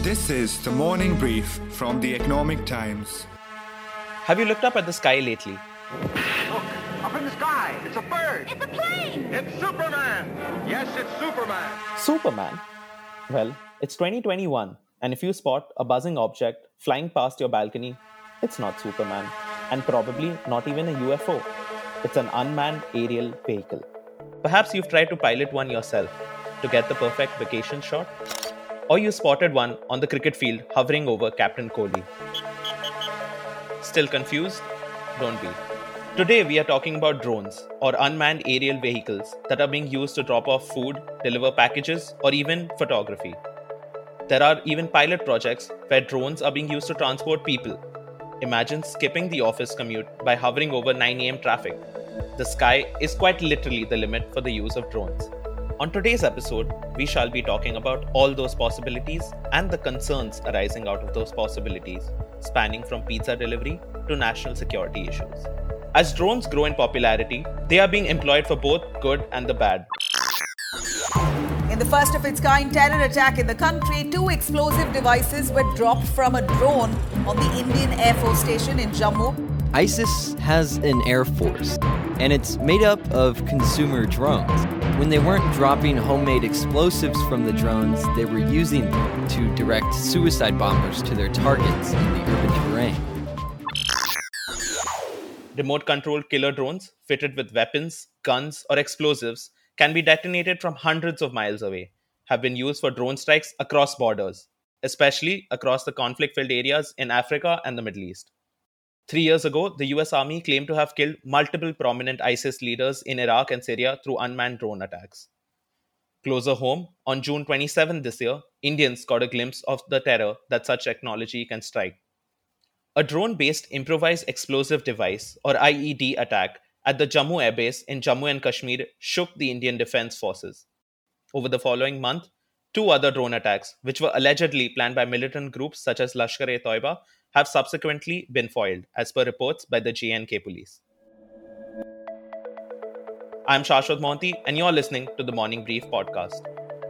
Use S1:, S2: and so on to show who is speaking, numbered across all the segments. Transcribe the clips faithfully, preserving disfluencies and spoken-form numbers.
S1: This is the morning brief from the Economic Times.
S2: Have you looked up at the sky lately?
S3: Look, up in the sky. It's a bird.
S4: It's a plane.
S3: It's Superman. Yes, it's Superman.
S2: Superman? Well, it's twenty twenty-one, and if you spot a buzzing object flying past your balcony, it's not Superman, and probably not even a U F O. It's an unmanned aerial vehicle. Perhaps you've tried to pilot one yourself to get the perfect vacation shot, or you spotted one on the cricket field hovering over Captain Kohli. Still confused? Don't be. Today we are talking about drones, or unmanned aerial vehicles that are being used to drop off food, deliver packages, or even photography. There are even pilot projects where drones are being used to transport people. Imagine skipping the office commute by hovering over nine a.m. traffic. The sky is quite literally the limit for the use of drones. On today's episode, we shall be talking about all those possibilities and the concerns arising out of those possibilities, spanning from pizza delivery to national security issues. As drones grow in popularity, they are being employed for both good and the bad.
S5: In the first of its kind terror attack in the country, two explosive devices were dropped from a drone on the Indian Air Force Station in Jammu.
S6: ISIS has an air force, and it's made up of consumer drones. When they weren't dropping homemade explosives from the drones, they were using them to direct suicide bombers to their targets in the urban terrain.
S2: Remote-controlled killer drones fitted with weapons, guns, or explosives can be detonated from hundreds of miles away, have been used for drone strikes across borders, especially across the conflict-filled areas in Africa and the Middle East. Three years ago, the U S Army claimed to have killed multiple prominent ISIS leaders in Iraq and Syria through unmanned drone attacks. Closer home, on June twenty-seventh this year, Indians got a glimpse of the terror that such technology can strike. A drone-based improvised explosive device, or I E D attack, at the Jammu Air Base in Jammu and Kashmir shook the Indian Defence Forces. Over the following month, two other drone attacks, which were allegedly planned by militant groups such as Lashkar-e-Toiba, have subsequently been foiled, as per reports by the J and K police. I'm Shashwat Mohanty, and you're listening to the Morning Brief podcast.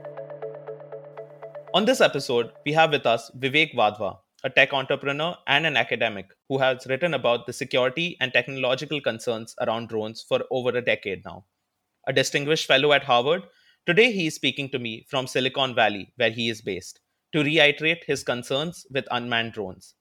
S2: On this episode, we have with us Vivek Wadhwa, a tech entrepreneur and an academic who has written about the security and technological concerns around drones for over a decade now. A distinguished fellow at Harvard, today he is speaking to me from Silicon Valley, where he is based, to reiterate his concerns with unmanned drones.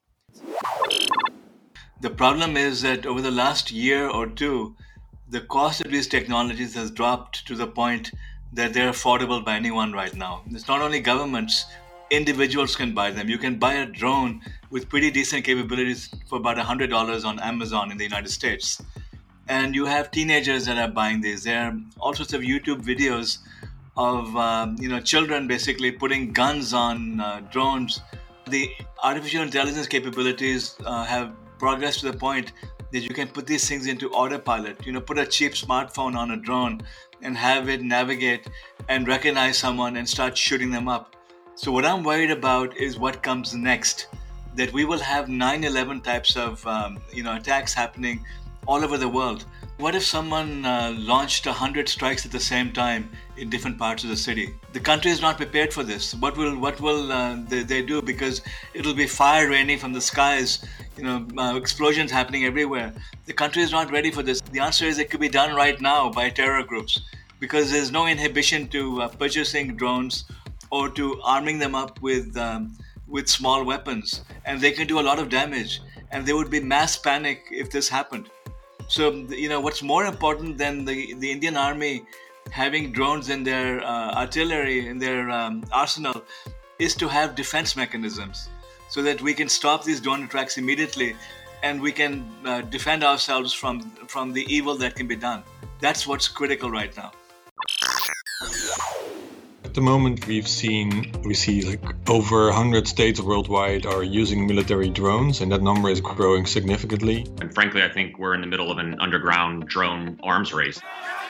S7: The problem is that over the last year or two, the cost of these technologies has dropped to the point that they're affordable by anyone right now. It's not only governments, individuals can buy them. You can buy a drone with pretty decent capabilities for about one hundred dollars on Amazon in the United States. And you have teenagers that are buying these. There are all sorts of YouTube videos of um, you know children basically putting guns on uh, drones. The artificial intelligence capabilities uh, have progressed to the point that you can put these things into autopilot. You know, put a cheap smartphone on a drone and have it navigate and recognize someone and start shooting them up. So what I'm worried about is what comes next. That we will have nine eleven types of um, you know attacks happening all over the world. What if someone uh, launched one hundred strikes at the same time in different parts of the city? The country is not prepared for this. What will what will uh, they, they do? Because it'll be fire raining from the skies, you know, uh, explosions happening everywhere. The country is not ready for this. The answer is it could be done right now by terror groups, because there's no inhibition to uh, purchasing drones or to arming them up with um, with small weapons, and they can do a lot of damage. And there would be mass panic if this happened. So, you know, what's more important than the, the Indian Army having drones in their uh, artillery, in their um, arsenal, is to have defense mechanisms so that we can stop these drone attacks immediately and we can uh, defend ourselves from, from the evil that can be done. That's what's critical right now.
S8: At the moment, we've seen we see like over one hundred states worldwide are using military drones, and that number is growing significantly.
S9: And frankly, I think we're in the middle of an underground drone arms race.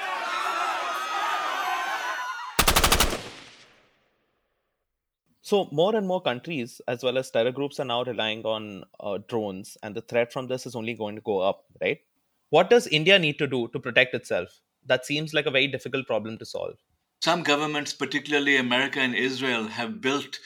S2: So more and more countries, as well as terror groups, are now relying on uh, drones, and the threat from this is only going to go up, right? What does India need to do to protect itself? That seems like a very difficult problem to solve.
S7: Some governments, particularly America and Israel, have built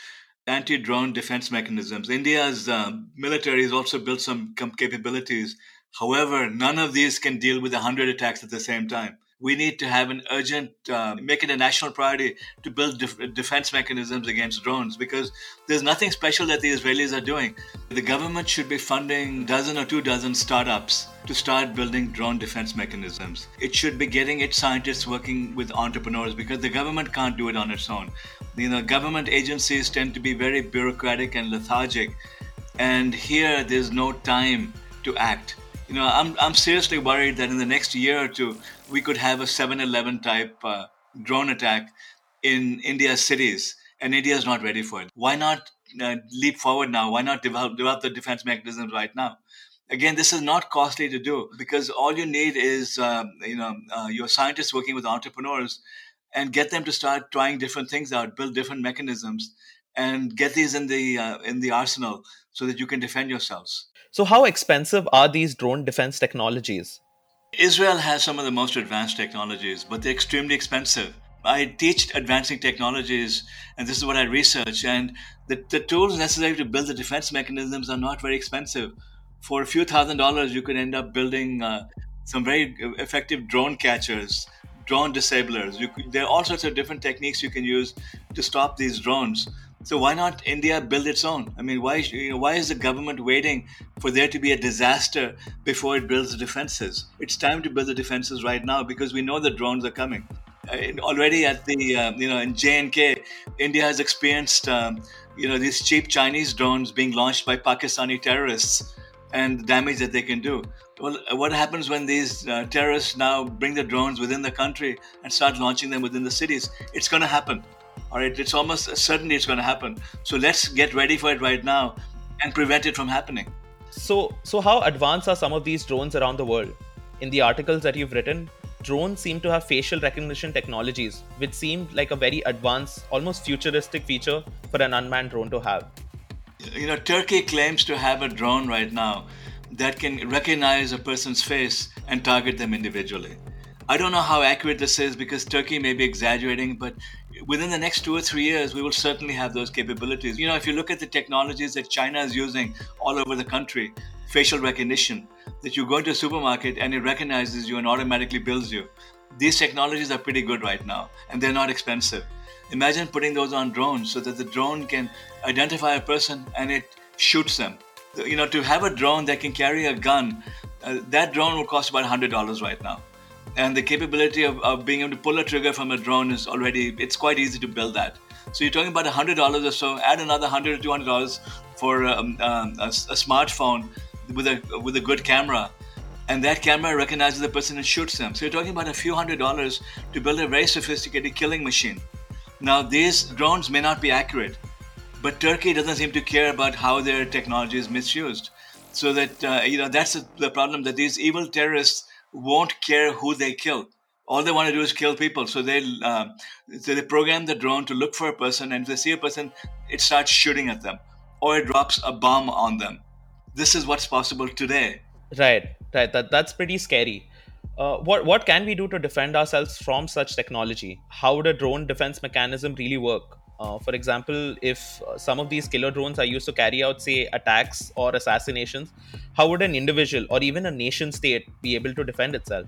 S7: anti-drone defense mechanisms. India's uh, military has also built some com- capabilities. However, none of these can deal with one hundred attacks at the same time. We need to have an urgent, uh, make it a national priority to build def- defense mechanisms against drones, because there's nothing special that the Israelis are doing. The government should be funding dozen or two dozen startups to start building drone defense mechanisms. It should be getting its scientists working with entrepreneurs, because the government can't do it on its own. You know, government agencies tend to be very bureaucratic and lethargic, and here there's no time to act. You know, I'm I'm seriously worried that in the next year or two, we could have a seven eleven type uh, drone attack in India's cities, and India is not ready for it. Why not uh, leap forward now? Why not develop develop the defense mechanisms right now? Again, this is not costly to do, because all you need is uh, you know uh, your scientists working with entrepreneurs, and get them to start trying different things out, build different mechanisms, and get these in the uh, in the arsenal so that you can defend yourselves.
S2: So how expensive are these drone defense technologies?
S7: Israel has some of the most advanced technologies, but they're extremely expensive. I teach advancing technologies, and this is what I research, and the, the tools necessary to build the defense mechanisms are not very expensive. For a few thousand dollars, you could end up building uh, some very effective drone catchers, drone disablers. You could, there are all sorts of different techniques you can use to stop these drones. So why not India build its own? I mean, why you know, why is the government waiting for there to be a disaster before it builds the defenses? It's time to build the defenses right now, because we know the drones are coming. Uh, already at the uh, you know in J and K, India has experienced um, you know these cheap Chinese drones being launched by Pakistani terrorists, and the damage that they can do. Well, what happens when these uh, terrorists now bring the drones within the country and start launching them within the cities? It's going to happen. All right, it's almost certainly it's going to happen. So let's get ready for it right now and prevent it from happening.
S2: So, so how advanced are some of these drones around the world? In the articles that you've written, drones seem to have facial recognition technologies, which seemed like a very advanced, almost futuristic feature for an unmanned drone to have.
S7: You know, Turkey claims to have a drone right now that can recognize a person's face and target them individually. I don't know how accurate this is, because Turkey may be exaggerating, but within the next two or three years, we will certainly have those capabilities. You know, if you look at the technologies that China is using all over the country, facial recognition, that you go into a supermarket and it recognizes you and automatically bills you. These technologies are pretty good right now, and they're not expensive. Imagine putting those on drones so that the drone can identify a person and it shoots them. You know, to have a drone that can carry a gun, uh, that drone will cost about one hundred dollars right now. And the capability of, of being able to pull a trigger from a drone is already, it's quite easy to build that. So you're talking about one hundred dollars or so, add another one hundred dollars or two hundred dollars for um, um, a, a smartphone with a with a good camera. And that camera recognizes the person and shoots them. So you're talking about a few hundred dollars to build a very sophisticated killing machine. Now, these drones may not be accurate, but Turkey doesn't seem to care about how their technology is misused. So that, uh, you know, that's the problem, that these evil terrorists won't care who they kill. All they want to do is kill people. So they uh, so they program the drone to look for a person, and if they see a person, it starts shooting at them, or it drops a bomb on them. This is what's possible today.
S2: Right, right. That that's pretty scary. Uh, what what can we do to defend ourselves from such technology? How would a drone defense mechanism really work? Uh, for example, if uh, some of these killer drones are used to carry out, say, attacks or assassinations, how would an individual or even a nation state be able to defend itself?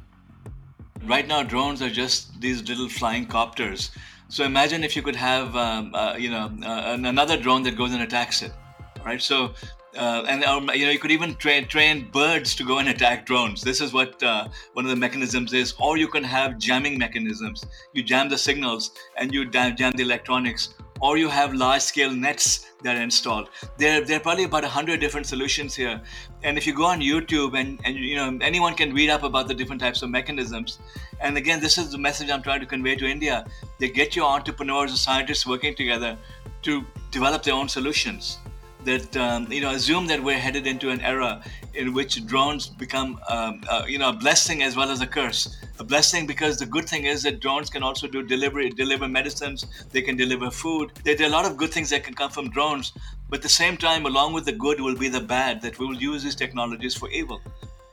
S7: Right now, drones are just these little flying copters. So imagine if you could have, um, uh, you know, uh, another drone that goes and attacks it, right? So, uh, and um, you know, you could even train train birds to go and attack drones. This is what uh, one of the mechanisms is. Or you can have jamming mechanisms. You jam the signals and you jam the electronics. Or you have large-scale nets that are installed. There, there are probably about a hundred different solutions here. And if you go on YouTube and, and you know anyone can read up about the different types of mechanisms. And again, this is the message I'm trying to convey to India. They get your entrepreneurs and scientists working together to develop their own solutions. That um, you know, assume that we're headed into an era in which drones become um, uh, you know a blessing as well as a curse. A blessing because the good thing is that drones can also do delivery, deliver medicines. They can deliver food. There, there are a lot of good things that can come from drones. But at the same time, along with the good will be the bad. That we will use these technologies for evil.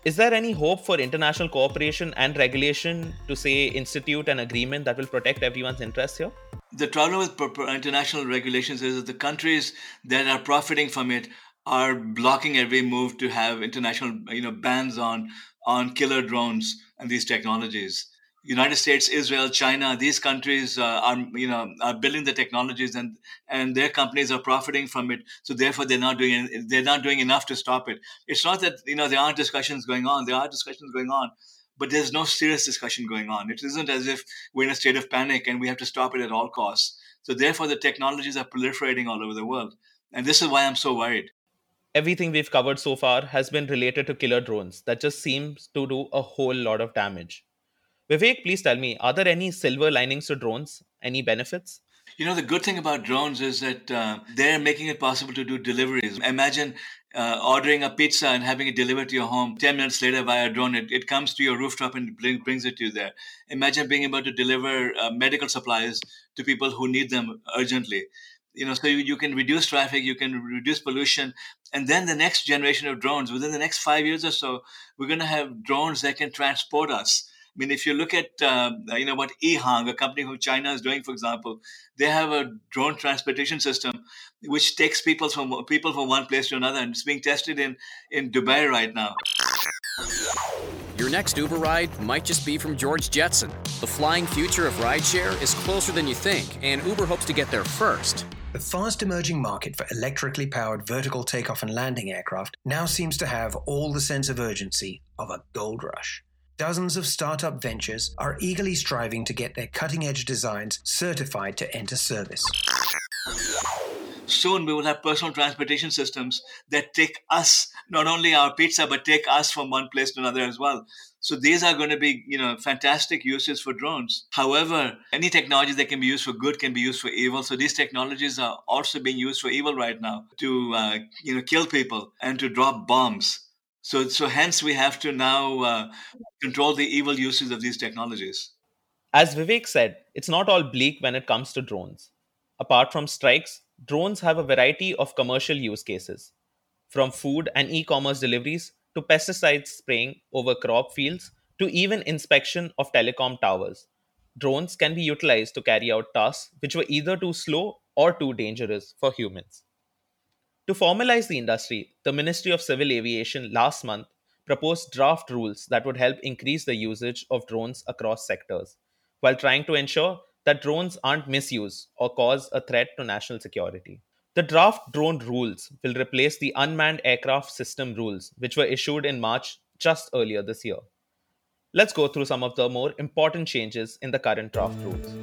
S2: Is there any hope for international cooperation and regulation to, say, institute an agreement that will protect everyone's interests here?
S7: The problem with pro- pro- international regulations is that the countries that are profiting from it are blocking every move to have international, you know, bans on on killer drones and these technologies. United States, Israel, China, these countries uh, are, you know, are building the technologies, and and their companies are profiting from it. So therefore, they're not doing they're not doing enough to stop it. It's not that, you know, there aren't discussions going on. There are discussions going on, but there's no serious discussion going on. It isn't as if we're in a state of panic and we have to stop it at all costs. So therefore, the technologies are proliferating all over the world, and this is why I'm so worried.
S2: Everything we've covered so far has been related to killer drones that just seems to do a whole lot of damage. Vivek, please tell me, are there any silver linings to drones? Any benefits?
S7: You know, the good thing about drones is that uh, they're making it possible to do deliveries. Imagine uh, ordering a pizza and having it delivered to your home ten minutes later via drone. It, it comes to your rooftop and bring, brings it to you there. Imagine being able to deliver uh, medical supplies to people who need them urgently. You know, so you, you can reduce traffic, you can reduce pollution. And then the next generation of drones, within the next five years or so, we're going to have drones that can transport us. I mean, if you look at, um, you know, what EHang, a company from China, is doing, for example, they have a drone transportation system which takes people from people from one place to another, and it's being tested in, in Dubai right now.
S4: Your next Uber ride might just be from George Jetson. The flying future of rideshare is closer than you think, and Uber hopes to get there first.
S10: The fast-emerging market for electrically powered vertical takeoff and landing aircraft now seems to have all the sense of urgency of a gold rush. Dozens of startup ventures are eagerly striving to get their cutting-edge designs certified to enter service.
S7: Soon we will have personal transportation systems that take us, not only our pizza, but take us from one place to another as well. So these are going to be, you know, fantastic uses for drones. However, any technology that can be used for good can be used for evil. So these technologies are also being used for evil right now, to, uh, you know, kill people and to drop bombs. So, so hence we have to now uh, control the evil uses of these technologies.
S2: As Vivek said, it's not all bleak when it comes to drones. Apart from strikes, drones have a variety of commercial use cases, from food and e-commerce deliveries to pesticide spraying over crop fields to even inspection of telecom towers. Drones can be utilized to carry out tasks which were either too slow or too dangerous for humans. To formalize the industry, the Ministry of Civil Aviation last month proposed draft rules that would help increase the usage of drones across sectors, while trying to ensure that drones aren't misused or cause a threat to national security. The draft drone rules will replace the unmanned aircraft system rules, which were issued in March just earlier this year. Let's go through some of the more important changes in the current draft rules.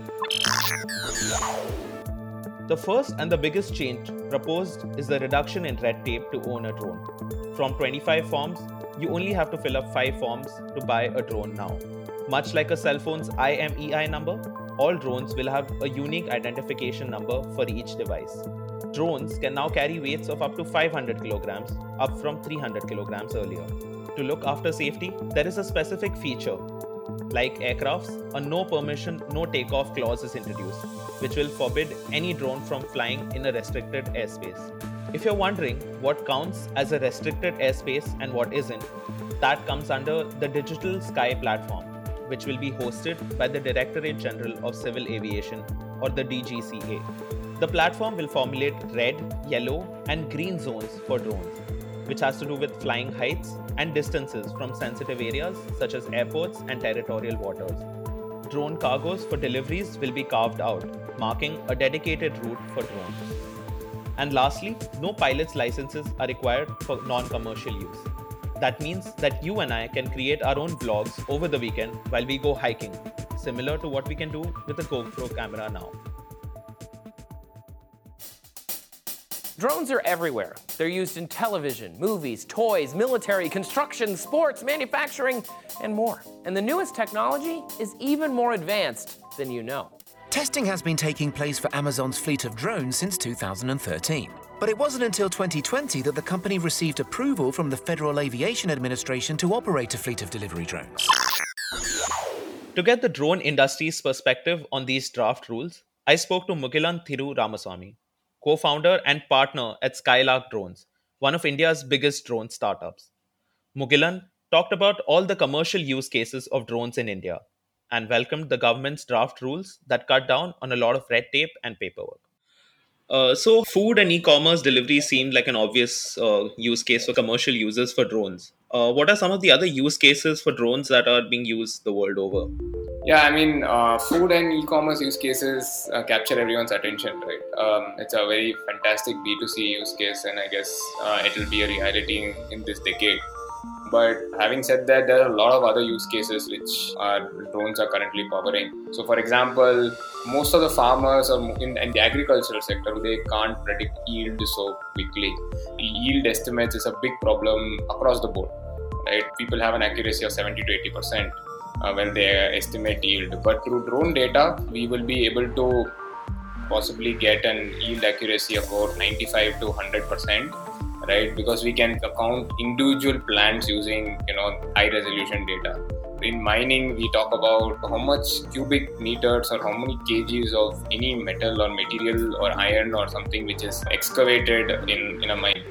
S2: The first and the biggest change proposed is the reduction in red tape to own a drone. From twenty-five forms, you only have to fill up five forms to buy a drone now. Much like a cell phone's I M E I number, all drones will have a unique identification number for each device. Drones can now carry weights of up to five hundred kilograms, up from three hundred kilograms earlier. To look after safety, there is a specific feature. Like aircrafts, a no permission, no takeoff clause is introduced, which will forbid any drone from flying in a restricted airspace. If you're wondering what counts as a restricted airspace and what isn't, that comes under the Digital Sky Platform, which will be hosted by the Directorate General of Civil Aviation, or the D G C A. The platform will formulate red, yellow, and green zones for drones, which has to do with flying heights and distances from sensitive areas such as airports and territorial waters. Drone cargoes for deliveries will be carved out, marking a dedicated route for drones. And lastly, no pilot's licenses are required for non-commercial use. That means that you and I can create our own vlogs over the weekend while we go hiking, similar to what we can do with a GoPro camera now.
S11: Drones are everywhere. They're used in television, movies, toys, military, construction, sports, manufacturing, and more. And the newest technology is even more advanced than you know.
S12: Testing has been taking place for Amazon's fleet of drones since two thousand thirteen. But it wasn't until twenty twenty that the company received approval from the Federal Aviation Administration to operate a fleet of delivery drones.
S2: To get the drone industry's perspective on these draft rules, I spoke to Mugilan Thiru Ramaswamy, co-founder and partner at Skylark Drones, one of India's biggest drone startups. Mugilan, talked about all the commercial use cases of drones in India, and welcomed the government's draft rules that cut down on a lot of red tape and paperwork. Uh, so, food and e-commerce delivery seemed like an obvious uh, use case for commercial users for drones. Uh, what are some of the other use cases for drones that are being used the world over?
S13: Yeah, I mean, uh, food and e-commerce use cases uh, capture everyone's attention, right? Um, it's a very fantastic B two C use case, and I guess uh, it will be a reality in, in this decade. But having said that, there are a lot of other use cases which our drones are currently powering. So, for example, most of the farmers or in, in the agricultural sector, they can't predict yield so quickly. Yield estimates is a big problem across the board, right? People have an accuracy of seventy to eighty percent uh, when they estimate yield. But through drone data, we will be able to possibly get an yield accuracy of about ninety-five to one hundred percent. Right, because we can count individual plants using, you know, high resolution data. In mining, we talk about how much cubic meters or how many kgs of any metal or material or iron or something which is excavated in, in a mine.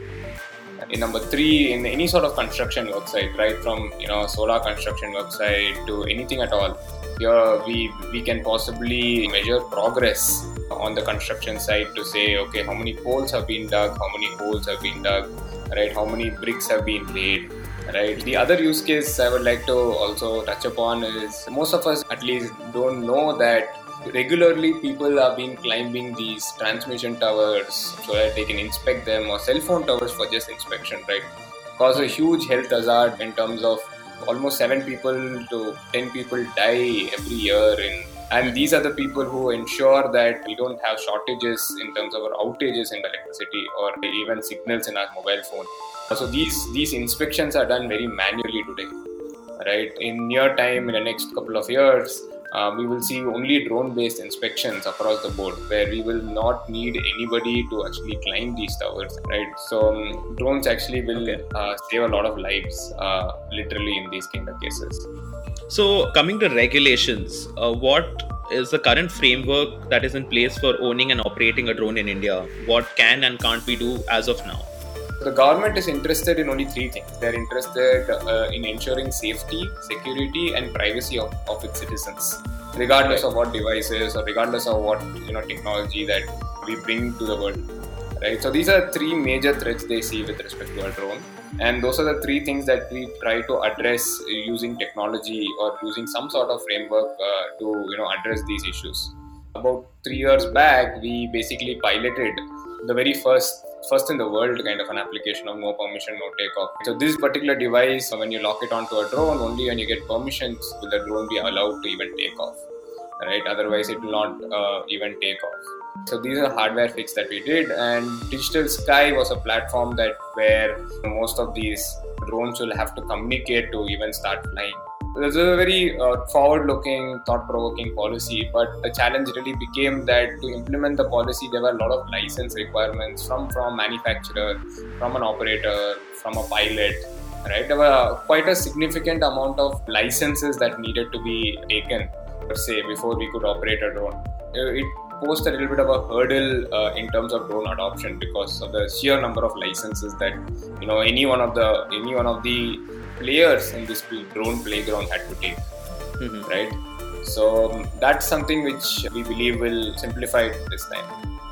S13: In number three, in any sort of construction work site, right, from, you know, solar construction work site to anything at all, here we we can possibly measure progress on the construction site to say, okay, how many poles have been dug, how many holes have been dug, right, how many bricks have been laid, right. The other use case I would like to also touch upon is, most of us at least don't know that regularly people have been climbing these transmission towers so that they can inspect them, or cell phone towers for just inspection, right. Cause a huge health hazard in terms of almost seven people to ten people die every year in, and these are the people who ensure that we don't have shortages in terms of our outages in electricity or even signals in our mobile phone. So these these inspections are done very manually today, right. In near time, in the next couple of years, Uh, we will see only drone-based inspections across the board, where we will not need anybody to actually climb these towers, right? So um, drones actually will okay. uh, save a lot of lives, uh, literally, in these kind of cases.
S2: So, coming to regulations, uh, what is the current framework that is in place for owning and operating a drone in India? What can and can't we do as of now?
S13: The government is interested in only three things. They're interested uh, in ensuring safety, security, and privacy of, of its citizens, regardless of what devices or regardless of what, you know, technology that we bring to the world. Right. So these are three major threats they see with respect to a drone, and those are the three things that we try to address using technology or using some sort of framework uh, to, you know, address these issues. About three years back, we basically piloted the very first first in the world kind of an application of no permission, no takeoff. So this particular device, when you lock it onto a drone, only when you get permissions will the drone be allowed to even take off, right? Otherwise it will not uh, even take off. So these are hardware fix that we did, and Digital Sky was a platform that where most of these drones will have to communicate to even start flying. This is a very uh, forward-looking, thought-provoking policy, but the challenge really became that to implement the policy, there were a lot of license requirements from from manufacturer, from an operator, from a pilot, right? There were quite a significant amount of licenses that needed to be taken, per se, before we could operate a drone. It posed a little bit of a hurdle uh, in terms of drone adoption because of the sheer number of licenses that, you know, any one of the any one of the players in this drone playground had to take, mm-hmm. right? So um, that's something which we believe will simplify it this time.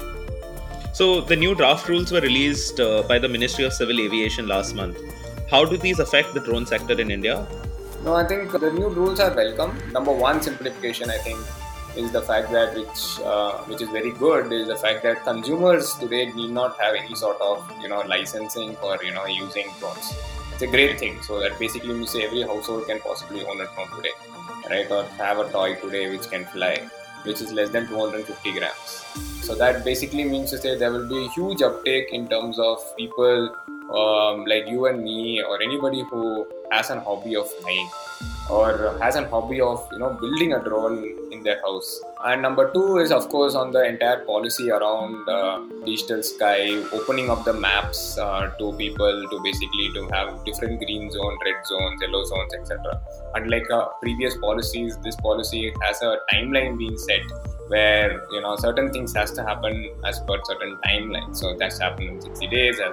S2: So the new draft rules were released uh, by the Ministry of Civil Aviation last month. How do these affect the drone sector in India?
S13: No, I think the new rules are welcome. Number one simplification, I think, is the fact that which uh, which is very good is the fact that consumers today need not have any sort of, you know, licensing for, you know, using drones. It's a great thing. So that basically means every household can possibly own a drone today, right? Or have a toy today which can fly, which is less than two hundred fifty grams. So that basically means to say there will be a huge uptake in terms of people um, like you and me, or anybody who has a hobby of flying or has a hobby of, you know, building a drone in their house. And number two is, of course, on the entire policy around uh, Digital Sky, opening up the maps uh, to people to basically to have different green zone, red zones, yellow zones, et cetera. Unlike uh, previous policies, this policy has a timeline being set where, you know, certain things has to happen as per certain timelines. So that's happened in sixty days, that's happened in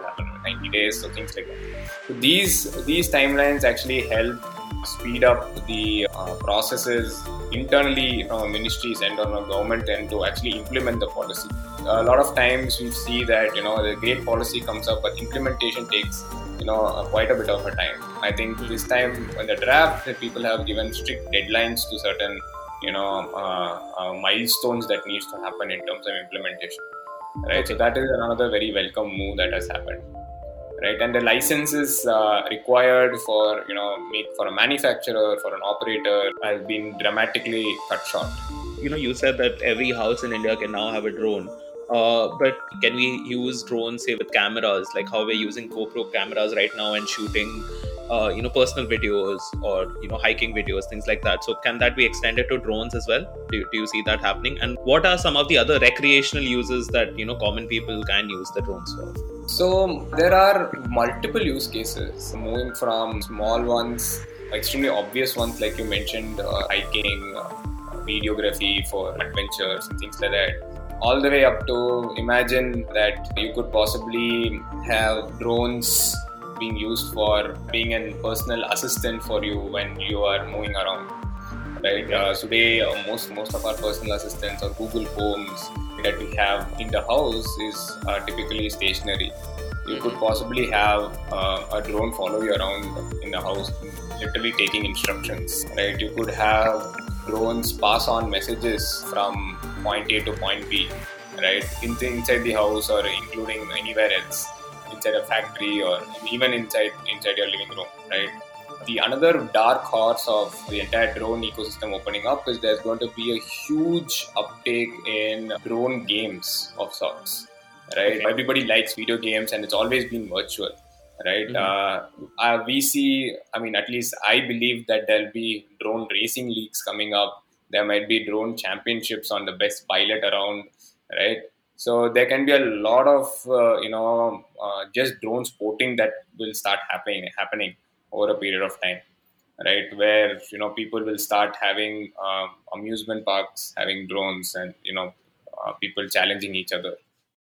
S13: ninety days, so things like that. So these these timelines actually help speed up the uh, processes internally from a ministry's end or a government end to actually implement the policy. A lot of times we see that, you know, the great policy comes up, but implementation takes, you know, uh, quite a bit of a time. I think this time when the draft, people have given strict deadlines to certain, you know, uh, uh, milestones that needs to happen in terms of implementation. Right. Okay. So that is another very welcome move that has happened. Right. And the licenses uh, required for, you know, make for a manufacturer, for an operator has been dramatically cut short.
S2: You know, you said that every house in India can now have a drone. Uh, but can we use drones, say, with cameras, like how we're using GoPro cameras right now and shooting, uh, you know, personal videos or, you know, hiking videos, things like that? So can that be extended to drones as well? Do you, do you see that happening? And what are some of the other recreational uses that, you know, common people can use the drones for?
S13: So there are multiple use cases, moving from small ones, extremely obvious ones like you mentioned, uh, hiking, uh, videography for adventures and things like that, all the way up to imagine that you could possibly have drones being used for being a personal assistant for you when you are moving around. Right? Uh, today, uh, most most of our personal assistants or Google Homes that we have in the house is uh, typically stationary. You could possibly have uh, a drone follow you around in the house, literally taking instructions. Right? You could have drones pass on messages from point A to point B, right? In the, inside the house or including anywhere else, inside a factory or even inside inside your living room, right? The another dark horse of the entire drone ecosystem opening up is there's going to be a huge uptake in drone games of sorts, right? Okay. Everybody likes video games and it's always been virtual, right? Mm-hmm. Uh, uh, we see, I mean, at least I believe that there'll be drone racing leagues coming up. There might be drone championships on the best pilot around, right? So there can be a lot of, uh, you know, uh, just drone sporting that will start happening, happening over a period of time, right? Where, you know, people will start having um, amusement parks, having drones and, you know, uh, people challenging each other.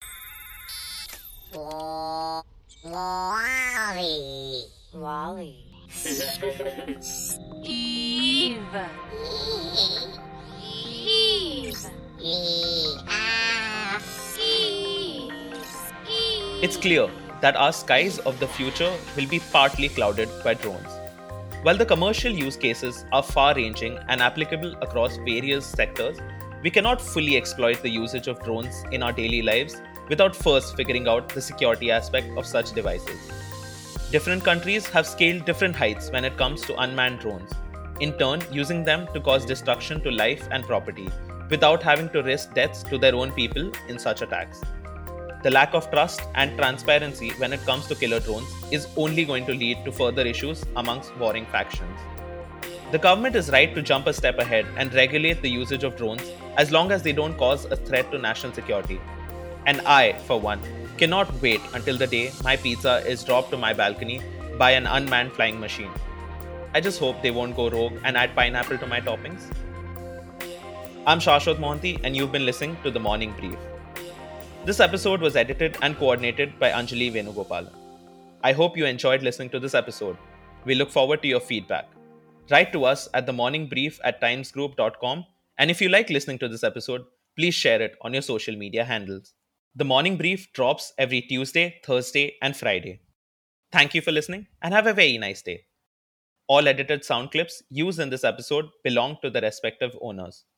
S14: Wally. Wally. Eve. Eve. Eve.
S2: It's clear that our skies of the future will be partly clouded by drones. While the commercial use cases are far-ranging and applicable across various sectors, we cannot fully exploit the usage of drones in our daily lives without first figuring out the security aspect of such devices. Different countries have scaled different heights when it comes to unmanned drones, in turn using them to cause destruction to life and property without having to risk deaths to their own people in such attacks. The lack of trust and transparency when it comes to killer drones is only going to lead to further issues amongst warring factions. The government is right to jump a step ahead and regulate the usage of drones as long as they don't cause a threat to national security. And I, for one, cannot wait until the day my pizza is dropped to my balcony by an unmanned flying machine. I just hope they won't go rogue and add pineapple to my toppings. I'm Shashwat Mohanty and you've been listening to The Morning Brief. This episode was edited and coordinated by Anjali Venugopala. I hope you enjoyed listening to this episode. We look forward to your feedback. Write to us at themorningbrief at timesgroup dot com, and if you like listening to this episode, please share it on your social media handles. The Morning Brief drops every Tuesday, Thursday, and Friday. Thank you for listening and have a very nice day. All edited sound clips used in this episode belong to the respective owners.